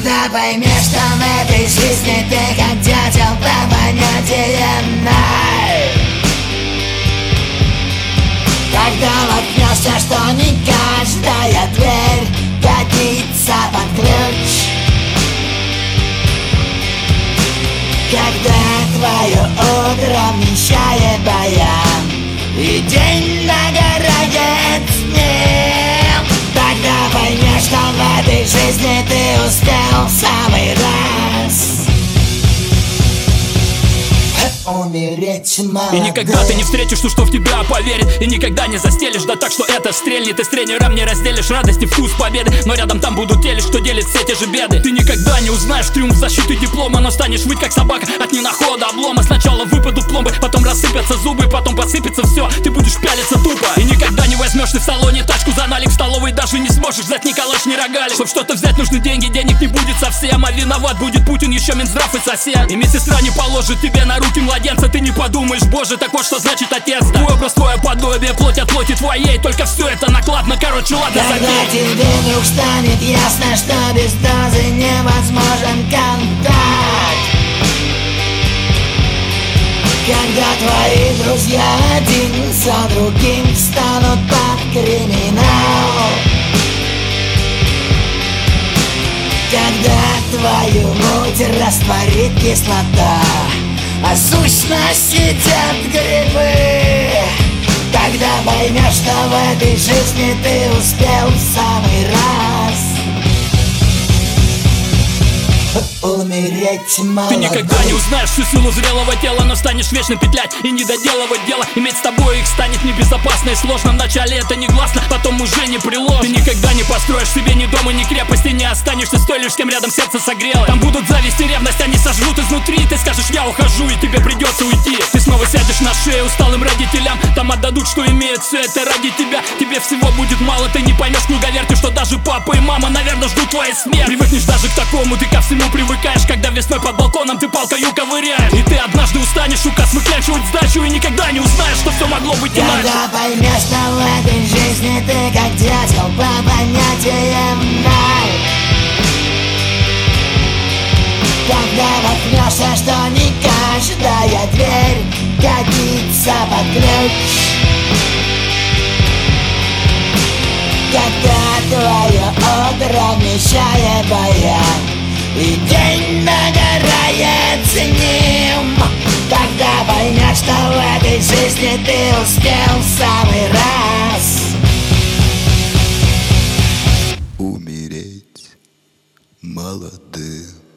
Когда поймешь, что в этой жизни ты как дятел по понятиям ноль. Когда воткнешься, что не каждая дверь годится под ключ. Когда твое утро вмещает баян и день нагорает с ним, тогда поймешь, что в этой жизни ты успел в самый раз умереть молодым. И никогда ты не встретишь ту, что в тебя поверит. И никогда не застелишь, да так, что это стрельнет. И с тренером не разделишь радость и вкус победы. Но рядом там будут те лишь, кто делит все те же беды. Ты никогда не узнаешь триумф защиты диплома, но станешь выть как собака от ненахода облома. Сначала выпадут пломбы, потом рассыпятся зубы, потом посыпется все, ты будешь пялиться тупо. И никогда не возьмешь ты в салоне тачку за налик, в столовой даже не сможешь взять ни калаш, ни рогалик. Чтоб что-то взять, нужны деньги, денег не будет совсем. А виноват будет Путин, еще Минздрав и сосед. И медсестра не положит тебе на руки младенца. Ты не подумаешь, боже, так вот что значит отец. Твой образ, твое подобие, плоть от плоти твоей. Только все это накладно, короче, ладно, когда забей. тебе вдруг станет ясно, что без дозы невозможен контакт. Когда твои друзья один за другим встанут под криминал. Когда твою муть растворит кислота, а сущность едят грибы. Тогда поймешь, что в этой жизни ты успел в самый раз умереть молодым. Ты никогда не узнаешь всю силу зрелого тела, но станешь вечно петлять и не доделывать дело. Иметь с тобой их станет небезопасно и сложно. Вначале это негласно, потом уже не приложь. Ты никогда не построишь себе ни дома, ни крепости. Не останешься с той лишь, с кем рядом сердце согрело. Там будут зависть и ревность, они сожрут изнутри. Ты скажешь, я ухожу, и тебе придется уйти. Ты снова сядешь на шею усталым родителям. Там отдадут, что имеют, все это ради тебя. Тебе всего будет мало, ты не поймешь, круговерти, что даже папа и мама, наверное, ждут твоей смерти. Привыкнешь даже к такому, ты ко всему привыкаешь. Когда весной под балконом ты палкою ковыряешь. И ты однажды устанешь указ выклянчивать сдачу, и никогда не узнаешь, что все могло быть иначе. Когда поймешь, что в этой жизни ты как дятел по понятиям ноль. Когда воткнешься, что не каждая дверь годится под ключ. Когда твое утро вмещает баян и день нагорает с ним, тогда поймешь, что в этой жизни ты успел в самый раз умереть молодым.